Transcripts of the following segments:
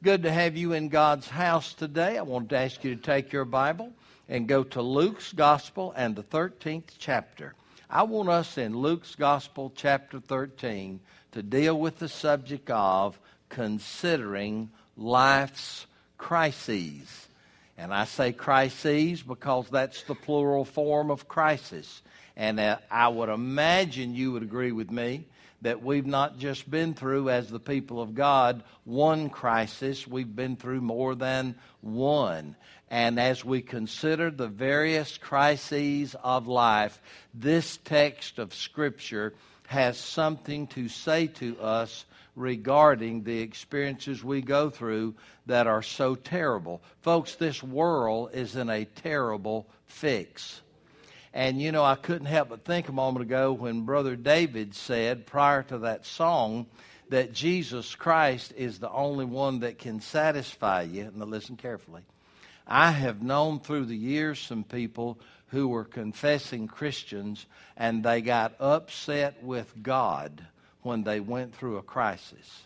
Good to have you in God's house today. I want to ask you to take your Bible and go to Luke's Gospel and the 13th chapter. I want us in Luke's Gospel, chapter 13, to deal with the subject of considering life's crises. And I say crises because that's the plural form of crisis. And I would imagine you would agree with me that we've not just been through, as the people of God, one crisis. We've been through more than one. And as we consider the various crises of life, this text of Scripture has something to say to us regarding the experiences we go through that are so terrible. Folks, this world is in a terrible fix. And, you know, I couldn't help but think a moment ago when Brother David said, prior to that song, that Jesus Christ is the only one that can satisfy you. Now listen carefully. I have known through the years some people who were confessing Christians and they got upset with God when they went through a crisis.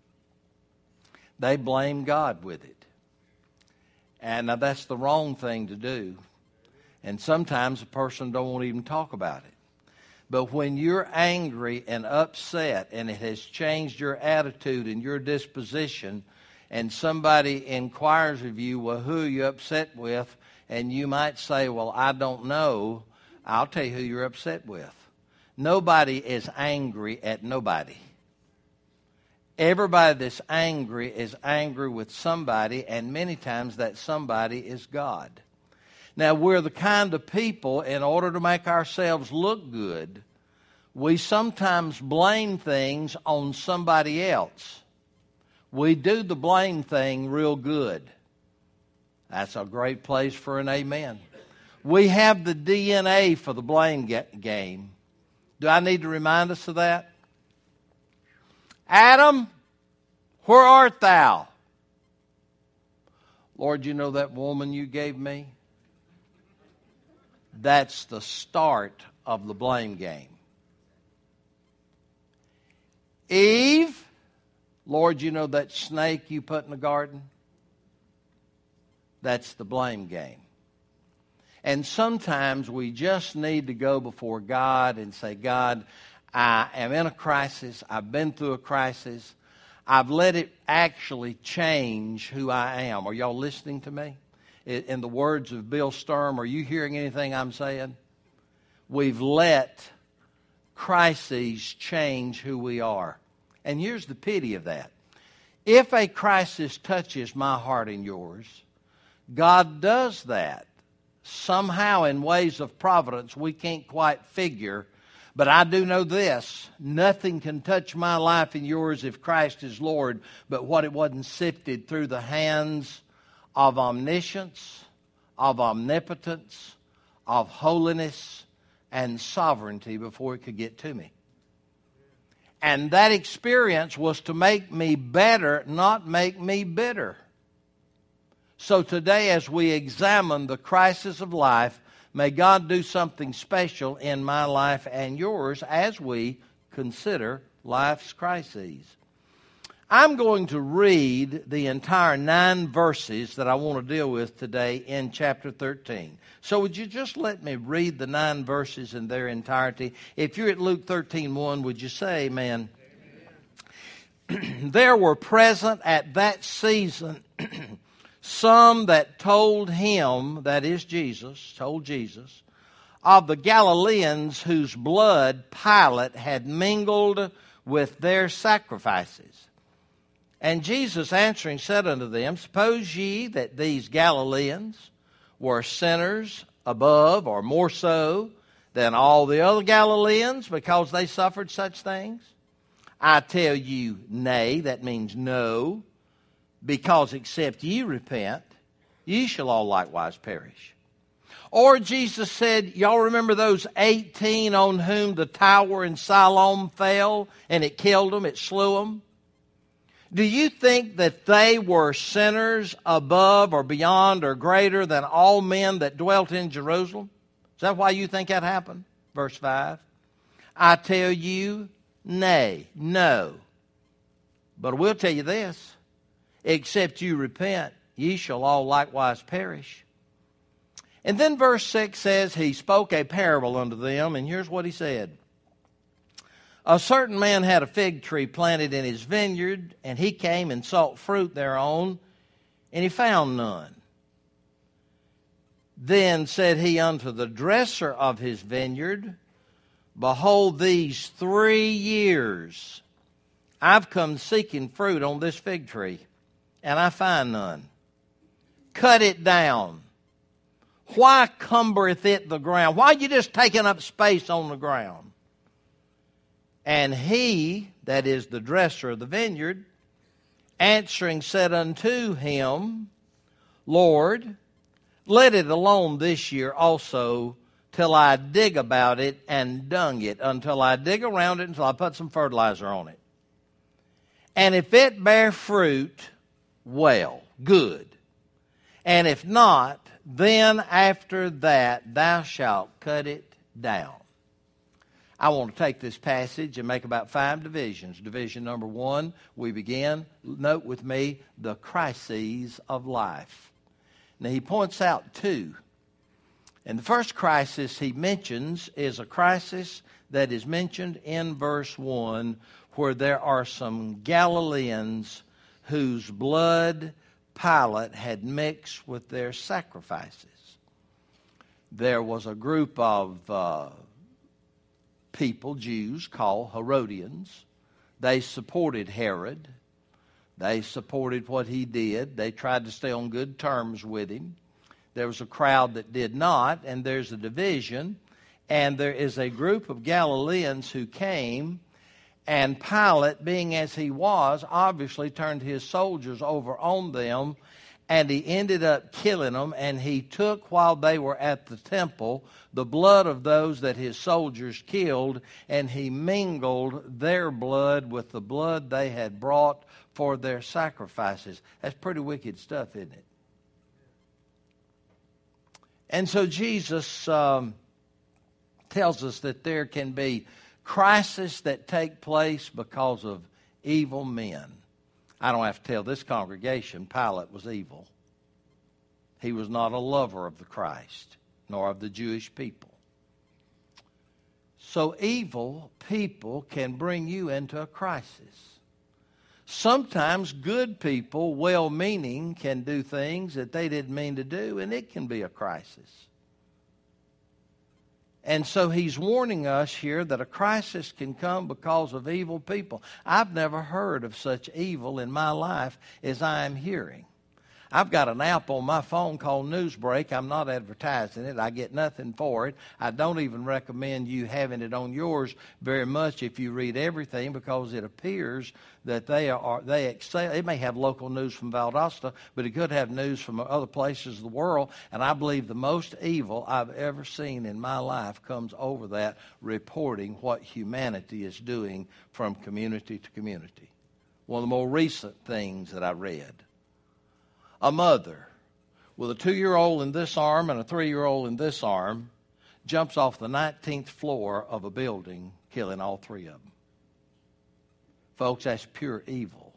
They blamed God with it. And now that's the wrong thing to do. And sometimes a person don't want to even talk about it. But when you're angry and upset and it has changed your attitude and your disposition, and somebody inquires of you, well, who are you upset with? And you might say, well, I don't know. I'll tell you who you're upset with. Nobody is angry at nobody. Everybody that's angry is angry with somebody, and many times that somebody is God. Now, we're the kind of people, in order to make ourselves look good, we sometimes blame things on somebody else. We do the blame thing real good. That's a great place for an amen. We have the DNA for the blame game. Do I need to remind us of that? Adam, where art thou? Lord, you know that woman you gave me? That's the start of the blame game. Eve, Lord, you know that snake you put in the garden? That's the blame game. And sometimes we just need to go before God and say, God, I am in a crisis. I've been through a crisis. I've let it actually change who I am. Are y'all listening to me? In the words of Bill Sturm, are you hearing anything I'm saying? We've let crises change who we are. And here's the pity of that. If a crisis touches my heart and yours, God does that somehow in ways of providence we can't quite figure. But I do know this, nothing can touch my life and yours if Christ is Lord, but what it wasn't sifted through the hands of omniscience, of omnipotence, of holiness, and sovereignty before it could get to me. And that experience was to make me better, not make me bitter. So today, as we examine the crisis of life, may God do something special in my life and yours as we consider life's crises. I'm going to read the entire 9 verses that I want to deal with today in chapter 13. So would you just let me read the 9 verses in their entirety? If you're at Luke 13:1, would you say amen? Amen. There were present at that season some that told him, that is Jesus, told Jesus, of the Galileans whose blood Pilate had mingled with their sacrifices. And Jesus answering said unto them, suppose ye that these Galileans were sinners above or more so than all the other Galileans because they suffered such things? I tell you, nay, that means no, because except ye repent, ye shall all likewise perish. Or Jesus said, y'all remember those 18 on whom the tower in Siloam fell and it killed them, it slew them? Do you think that they were sinners above or beyond or greater than all men that dwelt in Jerusalem? Is that why you think that happened? Verse 5. I tell you, nay, no. But I will tell you this. Except you repent, ye shall all likewise perish. And then verse 6 says, he spoke a parable unto them, and here's what he said. A certain man had a fig tree planted in his vineyard, and he came and sought fruit thereon, and he found none. Then said he unto the dresser of his vineyard, behold, these 3 years I've come seeking fruit on this fig tree, and I find none. Cut it down. Why cumbereth it the ground? Why are you just taking up space on the ground? And he, that is the dresser of the vineyard, answering said unto him, Lord, let it alone this year also, till I dig about it and dung it, until I dig around it, until I put some fertilizer on it. And if it bear fruit, well, good. And if not, then after that thou shalt cut it down. I want to take this passage and make about 5 divisions. Division number 1, we begin, note with me, the crises of life. Now he points out 2. And the first crisis he mentions is a crisis that is mentioned in verse 1, where there are some Galileans whose blood Pilate had mixed with their sacrifices. There was a group of people, Jews, called Herodians. They supported Herod. They supported what he did. They tried to stay on good terms with him. There was a crowd that did not, and there's a division. And there is a group of Galileans who came, and Pilate, being as he was, obviously turned his soldiers over on them, and he ended up killing them, and he took, while they were at the temple, the blood of those that his soldiers killed, and he mingled their blood with the blood they had brought for their sacrifices. That's pretty wicked stuff, isn't it? And so Jesus tells us that there can be crises that take place because of evil men. I don't have to tell this congregation Pilate was evil. He was not a lover of the Christ, nor of the Jewish people. So evil people can bring you into a crisis. Sometimes good people, well-meaning, can do things that they didn't mean to do, and it can be a crisis. And so he's warning us here that a crisis can come because of evil people. I've never heard of such evil in my life as I am hearing. I've got an app on my phone called Newsbreak. I'm not advertising it. I get nothing for it. I don't even recommend you having it on yours very much if you read everything, because it appears that they excel. It may have local news from Valdosta, but it could have news from other places of the world. And I believe the most evil I've ever seen in my life comes over that, reporting what humanity is doing from community to community. One of the more recent things that I read. A mother with a 2-year-old in this arm and a 3-year-old in this arm jumps off the 19th floor of a building, killing all 3 of them. Folks, that's pure evil.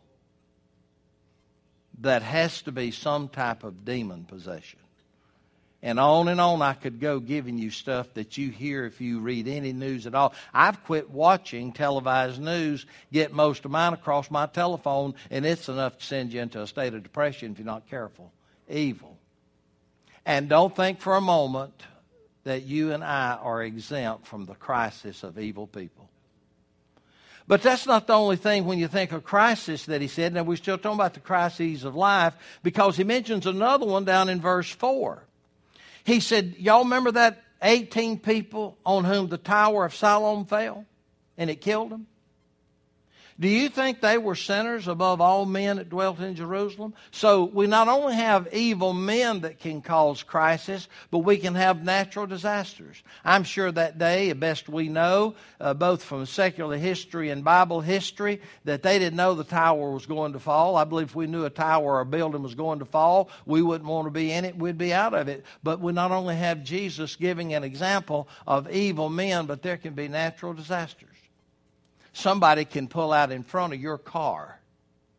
That has to be some type of demon possession. And on I could go giving you stuff that you hear if you read any news at all. I've quit watching televised news, get most of mine across my telephone, and it's enough to send you into a state of depression if you're not careful. Evil. And don't think for a moment that you and I are exempt from the crisis of evil people. But that's not the only thing when you think of crisis that he said. Now, we're still talking about the crises of life, because he mentions another one down in verse 4. He said, y'all remember that 18 people on whom the Tower of Siloam fell and it killed them? Do you think they were sinners above all men that dwelt in Jerusalem? So we not only have evil men that can cause crisis, but we can have natural disasters. I'm sure that day, best we know, both from secular history and Bible history, that they didn't know the tower was going to fall. I believe if we knew a tower or a building was going to fall, we wouldn't want to be in it. We'd be out of it. But we not only have Jesus giving an example of evil men, but there can be natural disasters. Somebody can pull out in front of your car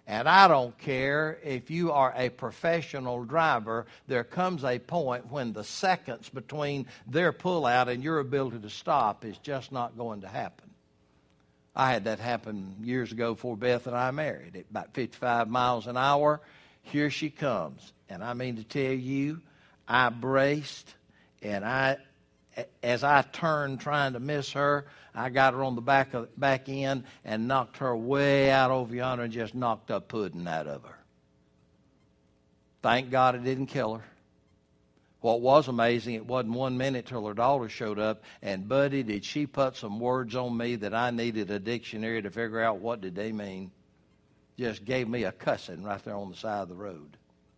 And I don't care if you are a professional driver, there comes a point when the seconds between their pullout and your ability to stop is just not going to happen. I had that happen years ago before Beth and I married. At about 55 miles an hour, here she comes. And I mean to tell you, I braced, and as I turned trying to miss her, I got her on the back end and knocked her way out over yonder and just knocked a pudding out of her. Thank God it didn't kill her. What was amazing, it wasn't 1 minute till her daughter showed up, and buddy, did she put some words on me that I needed a dictionary to figure out what did they mean. Just gave me a cussing right there on the side of the road.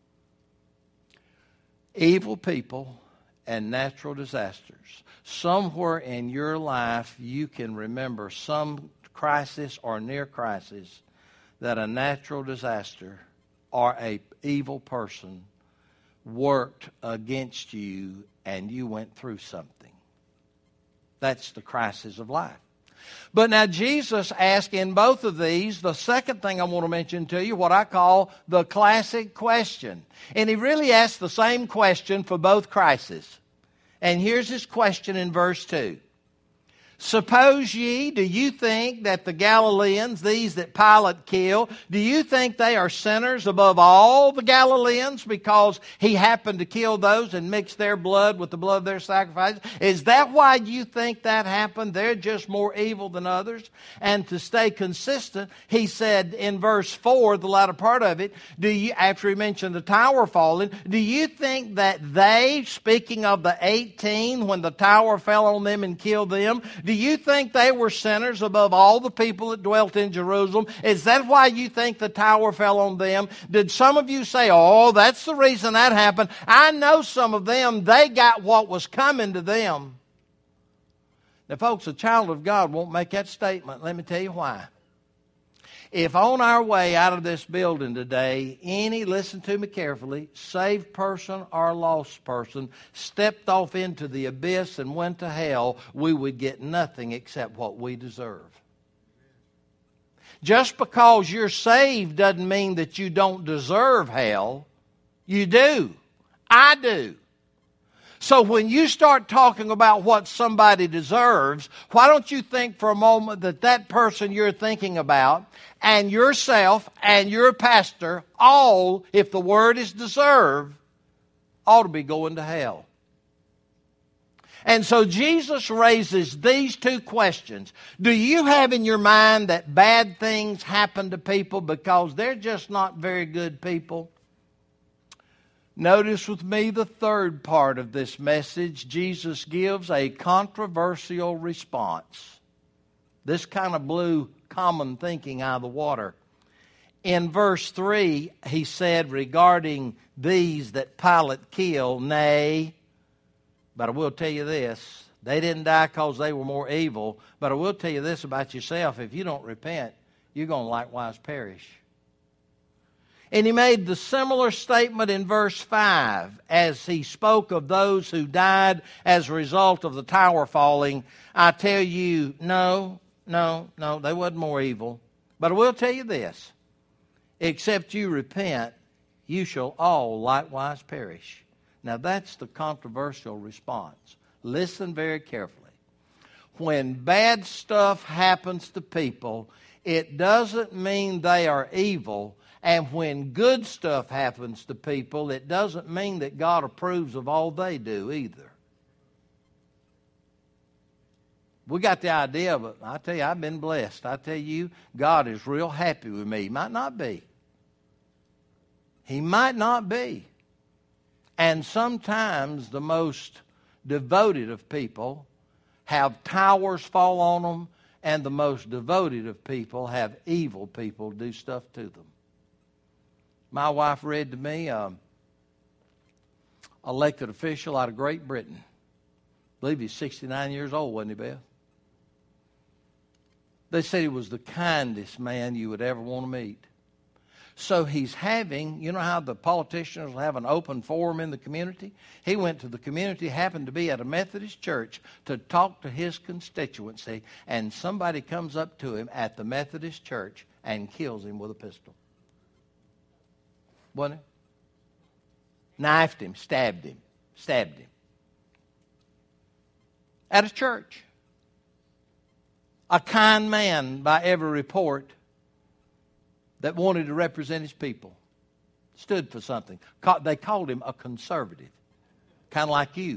Evil people and natural disasters. Somewhere in your life you can remember some crisis or near crisis that a natural disaster or an evil person worked against you and you went through something. That's the crisis of life. But now Jesus asked in both of these, the second thing I want to mention to you, what I call the classic question. And he really asked the same question for both crises. And here's his question in verse 2. Suppose ye, do you think that the Galileans, these that Pilate killed, do you think they are sinners above all the Galileans because he happened to kill those and mix their blood with the blood of their sacrifices? Is that why you think that happened? They're just more evil than others. And to stay consistent, he said in verse 4, the latter part of it, after he mentioned the tower falling, do you think that they, speaking of the 18, when the tower fell on them and killed them, do you think they were sinners above all the people that dwelt in Jerusalem? Is that why you think the tower fell on them? Did some of you say, oh, that's the reason that happened? I know some of them, they got what was coming to them. Now, folks, a child of God won't make that statement. Let me tell you why. If on our way out of this building today, listen to me carefully, saved person or lost person stepped off into the abyss and went to hell, we would get nothing except what we deserve. Just because you're saved doesn't mean that you don't deserve hell. You do. I do. So when you start talking about what somebody deserves, why don't you think for a moment that that person you're thinking about and yourself and your pastor, all, if the word is deserve, ought to be going to hell. And so Jesus raises these two questions. Do you have in your mind that bad things happen to people because they're just not very good people? Notice with me the third part of this message. Jesus gives a controversial response. This kind of blew common thinking out of the water. In verse 3, he said regarding these that Pilate killed, nay, but I will tell you this, they didn't die because they were more evil, but I will tell you this about yourself, if you don't repent, you're going to likewise perish. And he made the similar statement in verse 5 as he spoke of those who died as a result of the tower falling. I tell you, no, they wasn't more evil. But I will tell you this, except you repent, you shall all likewise perish. Now that's the controversial response. Listen very carefully. When bad stuff happens to people, it doesn't mean they are evil. And when good stuff happens to people, it doesn't mean that God approves of all they do either. We got the idea of it. I tell you, I've been blessed. I tell you, God is real happy with me. He might not be. He might not be. And sometimes the most devoted of people have towers fall on them, and the most devoted of people have evil people do stuff to them. My wife read to me an elected official out of Great Britain. I believe he's 69 years old, wasn't he, Beth? They said he was the kindest man you would ever want to meet. So he's having, you know how the politicians will have an open forum in the community? He went to the community, happened to be at a Methodist church to talk to his constituency, and somebody comes up to him at the Methodist church and kills him with a pistol. wasn't it? Knifed him, stabbed him. At a church. A kind man by every report that wanted to represent his people. Stood for something. They called him a conservative. Kind of like you.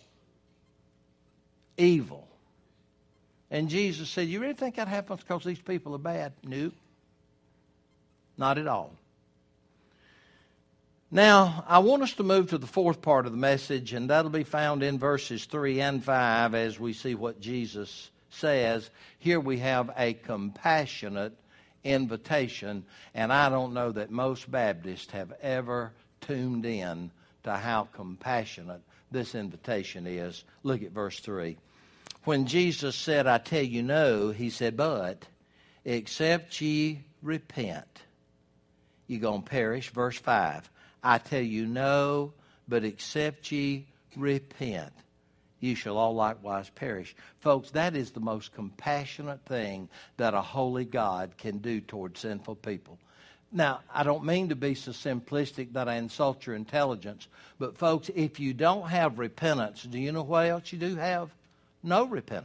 Evil. And Jesus said, you really think that happens because these people are bad? Nope. Not at all. Now, I want us to move to the fourth part of the message, and that'll be found in verses 3 and 5 as we see what Jesus says. Here we have a compassionate invitation, and I don't know that most Baptists have ever tuned in to how compassionate this invitation is. Look at verse 3. When Jesus said, I tell you no, he said, but except ye repent, you're going to perish. Verse 5. I tell you no, but except ye repent, you shall all likewise perish. Folks, that is the most compassionate thing that a holy God can do towards sinful people. Now, I don't mean to be so simplistic that I insult your intelligence, but folks, if you don't have repentance, do you know what else you do have? No repentance.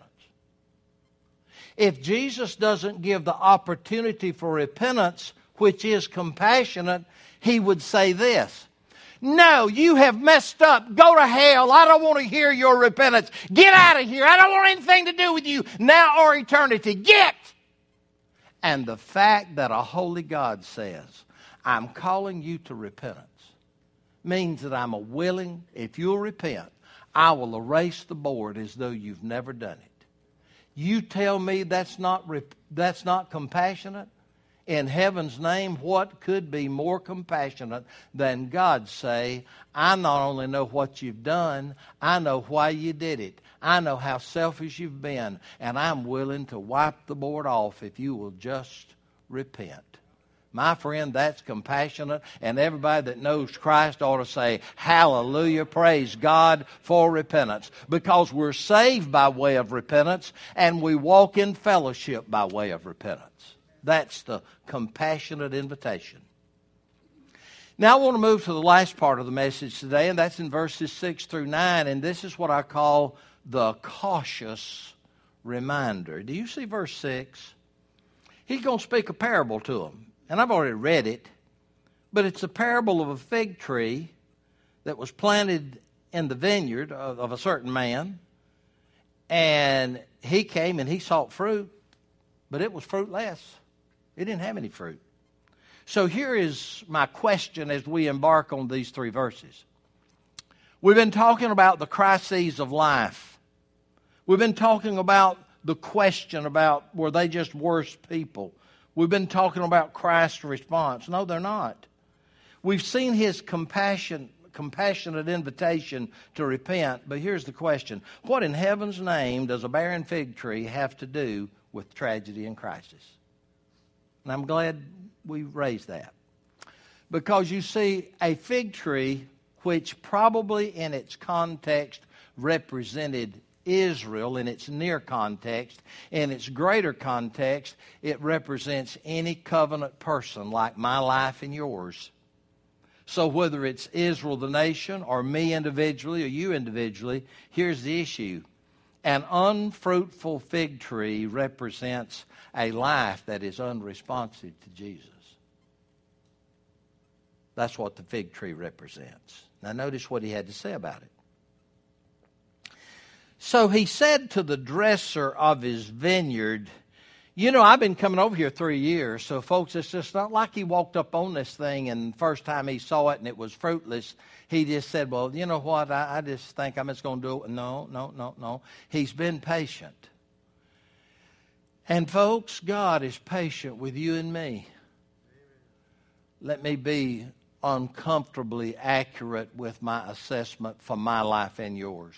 If Jesus doesn't give the opportunity for repentance, which is compassionate, he would say this: no, you have messed up. Go to hell. I don't want to hear your repentance. Get out of here. I don't want anything to do with you now or eternity. Get! And the fact that a holy God says, I'm calling you to repentance, means that I'm willing, if you'll repent, I will erase the board as though you've never done it. You tell me that's not compassionate? In heaven's name, what could be more compassionate than God say, I not only know what you've done, I know why you did it. I know how selfish you've been, and I'm willing to wipe the board off if you will just repent. My friend, that's compassionate, and everybody that knows Christ ought to say, hallelujah, praise God for repentance, because we're saved by way of repentance, and we walk in fellowship by way of repentance. That's the compassionate invitation. Now I want to move to the last part of the message today, and that's in verses 6 through 9, and this is what I call the cautious reminder. Do you see verse 6? He's going to speak a parable to them, and I've already read it, but it's a parable of a fig tree that was planted in the vineyard of a certain man, and he came and he sought fruit, but it was fruitless. It didn't have any fruit. So here is my question as we embark on these 3 verses. We've been talking about the crises of life. We've been talking about the question about were they just worse people. We've been talking about Christ's response. No, they're not. We've seen his compassionate invitation to repent, but here's the question. What in heaven's name does a barren fig tree have to do with tragedy and crisis? And I'm glad we raised that. Because you see, a fig tree, which probably in its context represented Israel, in its near context, in its greater context, it represents any covenant person like my life and yours. So whether it's Israel the nation, or me individually, or you individually, here's the issue. An unfruitful fig tree represents a life that is unresponsive to Jesus. That's what the fig tree represents. Now notice what he had to say about it. So he said to the dresser of his vineyard, you know, I've been coming over here 3 years, so folks, it's just not like he walked up on this thing and the first time he saw it and it was fruitless, he just said, well, you know what, I just think I'm just going to do it. No. He's been patient. And folks, God is patient with you and me. Let me be uncomfortably accurate with my assessment for my life and yours.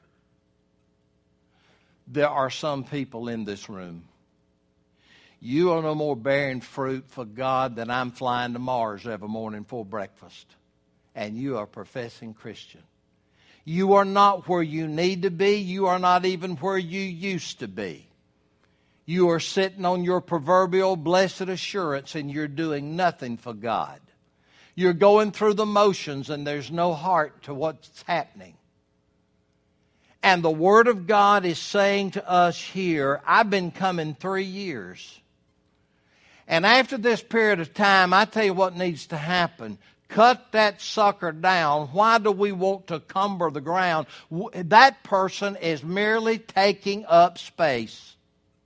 There are some people in this room. You are no more bearing fruit for God than I'm flying to Mars every morning for breakfast. And you are a professing Christian. You are not where you need to be. You are not even where you used to be. You are sitting on your proverbial blessed assurance and you're doing nothing for God. You're going through the motions and there's no heart to what's happening. And the Word of God is saying to us here, I've been coming 3 years. And after this period of time, I tell you what needs to happen. Cut that sucker down. Why do we want to cumber the ground? That person is merely taking up space.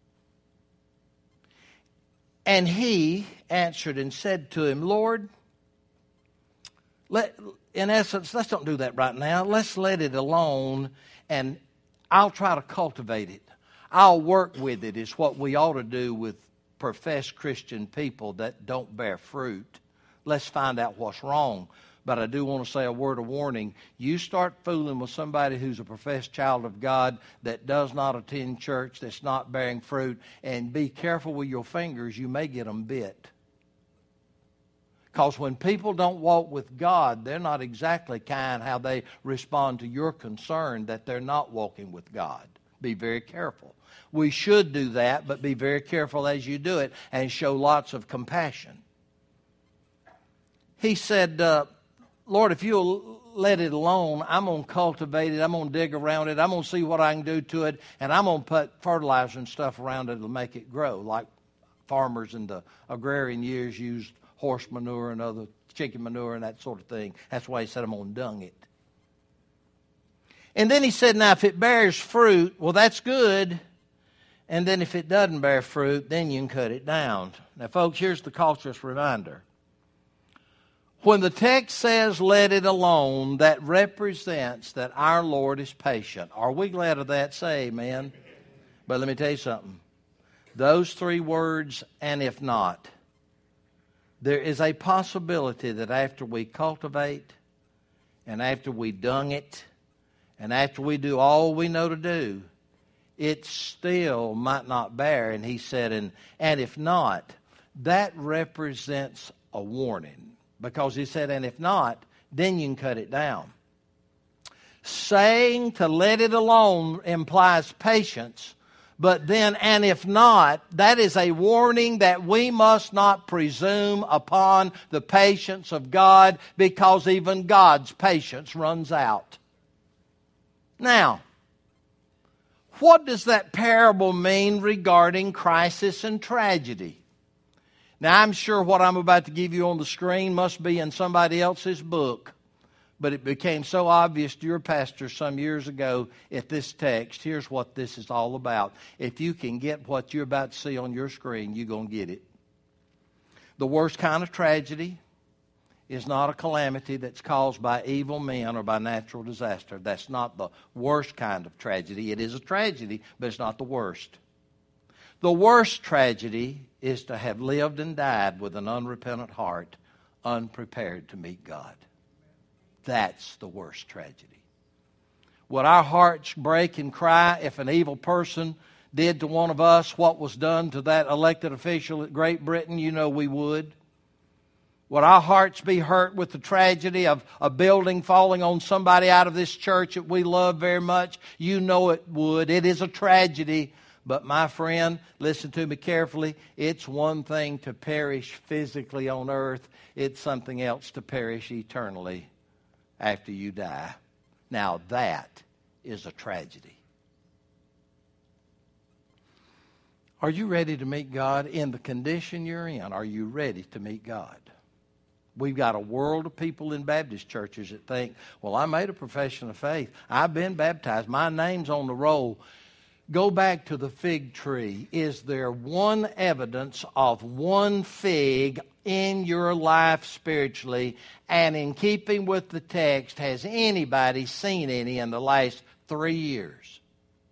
And he answered and said to him, Lord, in essence, let's don't do that right now. Let's let it alone, and I'll try to cultivate it. I'll work with it, is what we ought to do with professed Christian people that don't bear fruit. Let's find out what's wrong. But I do want to say a word of warning. You start fooling with somebody who's a professed child of God that does not attend church, that's not bearing fruit, and be careful with your fingers. You may get them bit. Because when people don't walk with God, they're not exactly kind how they respond to your concern that they're not walking with God. Be very careful. We should do that, but be very careful as you do it and show lots of compassion. He said, Lord, if you'll let it alone, I'm going to cultivate it. I'm going to dig around it. I'm going to see what I can do to it. And I'm going to put fertilizer and stuff around it to make it grow, like farmers in the agrarian years used horse manure and other chicken manure and that sort of thing. That's why he said I'm going to dung it. And then he said, now if it bears fruit, well, that's good. And then if it doesn't bear fruit, then you can cut it down. Now, folks, here's the cautious reminder. When the text says, let it alone, that represents that our Lord is patient. Are we glad of that? Say amen. But let me tell you something. Those 3 words, and if not, there is a possibility that after we cultivate, and after we dung it, and after we do all we know to do, it still might not bear. And he said, and if not, that represents a warning. Because he said, and if not, then you can cut it down. Saying to let it alone implies patience. But then, and if not, that is a warning that we must not presume upon the patience of God, because even God's patience runs out. Now, what does that parable mean regarding crisis and tragedy? Now, I'm sure what I'm about to give you on the screen must be in somebody else's book, but it became so obvious to your pastor some years ago at this text. Here's what this is all about. If you can get what you're about to see on your screen, you're going to get it. The worst kind of tragedy is not a calamity that's caused by evil men or by natural disaster. That's not the worst kind of tragedy. It is a tragedy, but it's not the worst. The worst tragedy is to have lived and died with an unrepentant heart, unprepared to meet God. That's the worst tragedy. Would our hearts break and cry if an evil person did to one of us what was done to that elected official at Great Britain? You know we would. Would our hearts be hurt with the tragedy of a building falling on somebody out of this church that we love very much? You know it would. It is a tragedy. But my friend, listen to me carefully. It's one thing to perish physically on earth. It's something else to perish eternally after you die. Now that is a tragedy. Are you ready to meet God in the condition you're in? Are you ready to meet God? We've got a world of people in Baptist churches that think, well, I made a profession of faith. I've been baptized. My name's on the roll. Go back to the fig tree. Is there one evidence of one fig in your life spiritually? And in keeping with the text, has anybody seen any in the last 3 years?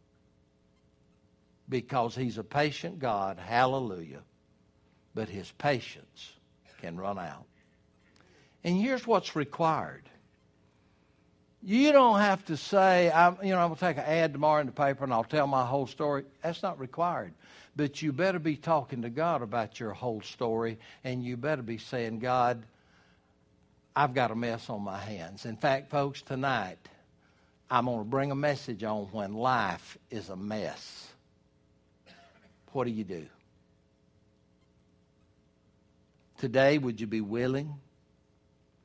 Because He's a patient God, hallelujah. But His patience can run out. And here's what's required. You don't have to say, I'm going to take an ad tomorrow in the paper and I'll tell my whole story. That's not required. But you better be talking to God about your whole story, and you better be saying, God, I've got a mess on my hands. In fact, folks, tonight, I'm going to bring a message on when life is a mess. What do you do? Today, would you be willing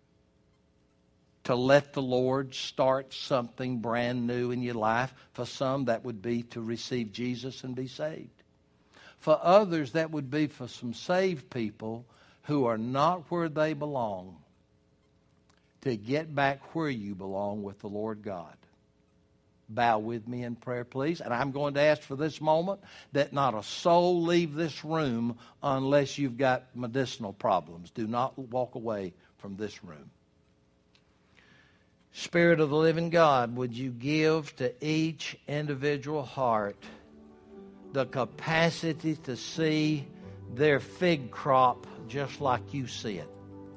to let the Lord start something brand new in your life. For some, that would be to receive Jesus and be saved. For others, that would be for some saved people who are not where they belong, to get back where you belong with the Lord God. Bow with me in prayer, please. And I'm going to ask for this moment that not a soul leave this room unless you've got medicinal problems. Do not walk away from this room. Spirit of the living God, would you give to each individual heart the capacity to see their fig crop just like you see it?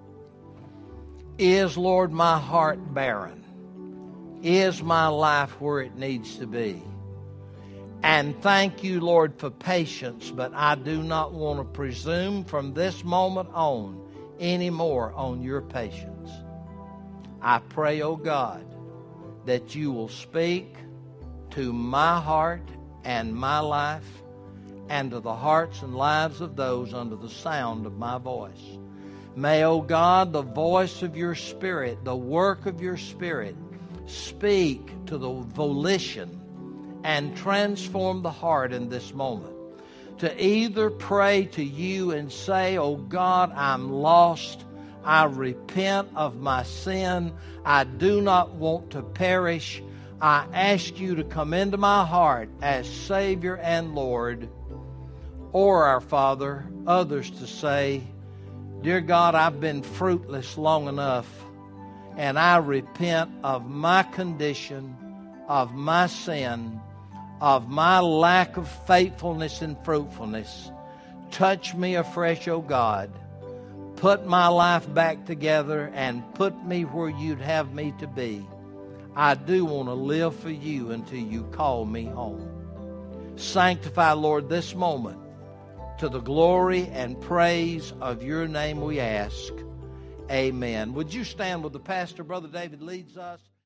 Is, Lord, my heart barren? Is my life where it needs to be? And thank you, Lord, for patience, but I do not want to presume from this moment on anymore on your patience. I pray, oh God, that you will speak to my heart and my life and to the hearts and lives of those under the sound of my voice. May, oh God, the voice of your Spirit, the work of your Spirit, speak to the volition and transform the heart in this moment. To either pray to you and say, oh God, I'm lost. I repent of my sin. I do not want to perish. I ask you to come into my heart as Savior and Lord. Or, our Father, others to say, dear God, I've been fruitless long enough, and I repent of my condition, of my sin, of my lack of faithfulness and fruitfulness. Touch me afresh, O God. Put my life back together and put me where you'd have me to be. I do want to live for you until you call me home. Sanctify, Lord, this moment. To the glory and praise of your name we ask. Amen. Would you stand with the pastor? Brother David leads us.